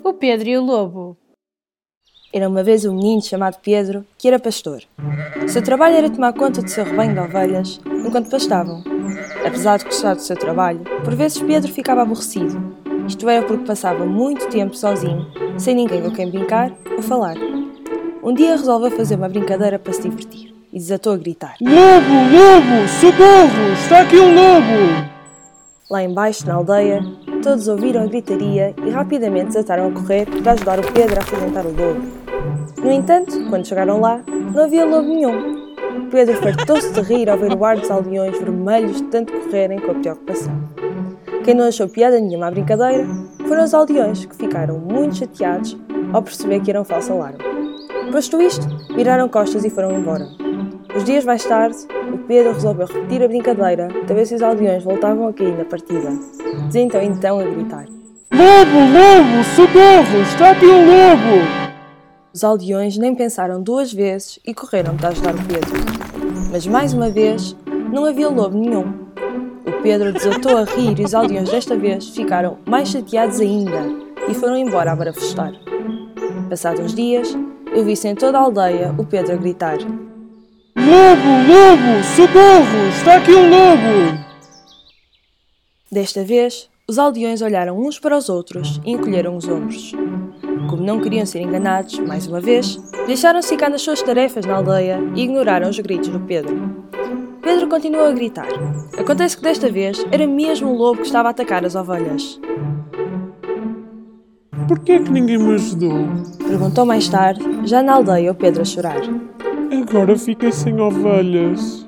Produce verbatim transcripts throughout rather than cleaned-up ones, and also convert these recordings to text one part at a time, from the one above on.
O Pedro e o Lobo. Era uma vez um menino chamado Pedro, que era pastor. O seu trabalho era tomar conta do seu rebanho de ovelhas, enquanto pastavam. Apesar de gostar do seu trabalho, por vezes Pedro ficava aborrecido. Isto era porque passava muito tempo sozinho, sem ninguém com quem brincar ou falar. Um dia resolveu fazer uma brincadeira para se divertir e desatou a gritar: Lobo, lobo, socorro, está aqui um lobo! Lá embaixo, na aldeia, todos ouviram a gritaria e rapidamente desataram a correr para ajudar o Pedro a afugentar o lobo. No entanto, quando chegaram lá, não havia lobo nenhum. Pedro fartou-se de rir ao ver o ar dos aldeões vermelhos de tanto correrem com a preocupação. Quem não achou piada nenhuma à brincadeira foram os aldeões, que ficaram muito chateados ao perceber que era um falso alarme. Posto isto, viraram costas e foram embora. Uns dias mais tarde, o Pedro resolveu repetir a brincadeira para ver se os aldeões voltavam a cair na partida. Desentou então a gritar: Lobo, lobo, socorro, está aqui um lobo! Os aldeões nem pensaram duas vezes e correram para ajudar o Pedro. Mas mais uma vez, não havia lobo nenhum. O Pedro desatou a rir e os aldeões desta vez ficaram mais chateados ainda e foram embora a barafustar. Passados uns dias, eu vi em toda a aldeia o Pedro a gritar: Lobo, lobo, socorro, está aqui um lobo! Desta vez, os aldeões olharam uns para os outros e encolheram os ombros. Como não queriam ser enganados, mais uma vez, deixaram-se ficar nas suas tarefas na aldeia e ignoraram os gritos do Pedro. Pedro continuou a gritar. Acontece que desta vez era mesmo um lobo que estava a atacar as ovelhas. Por que é que ninguém me ajudou? Perguntou mais tarde, já na aldeia, o Pedro a chorar. Agora fiquei sem ovelhas.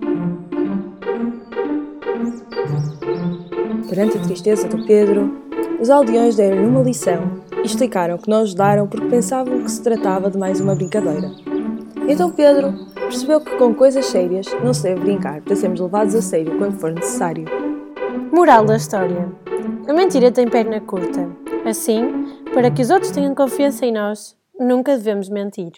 Perante a tristeza do Pedro, os aldeões deram-lhe uma lição e explicaram que não ajudaram porque pensavam que se tratava de mais uma brincadeira. Então Pedro percebeu que com coisas sérias não se deve brincar para sermos levados a sério quando for necessário. Moral da história. A mentira tem perna curta. Assim, para que os outros tenham confiança em nós, nunca devemos mentir.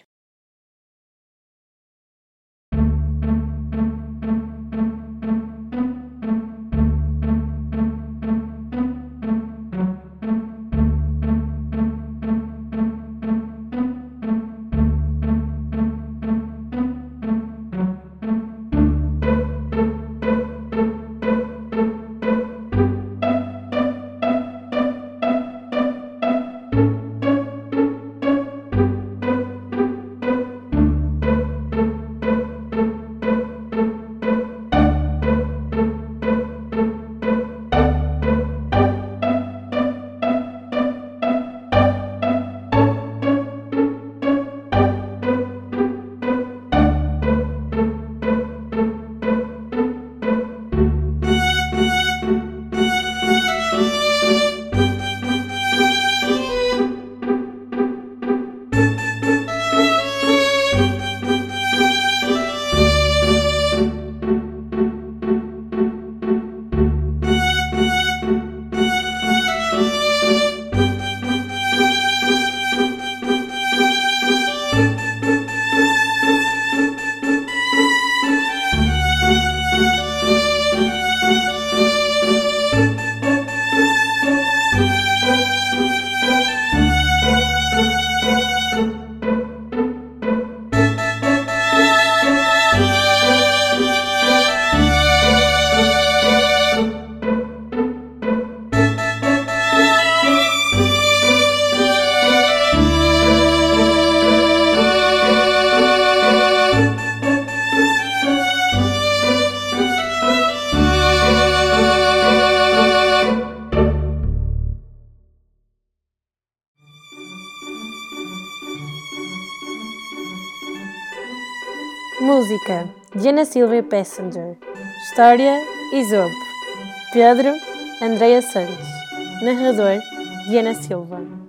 Música: Diana Silva e Passenger. História: Isopo. Pedro: Andreia Santos. Narrador: Diana Silva.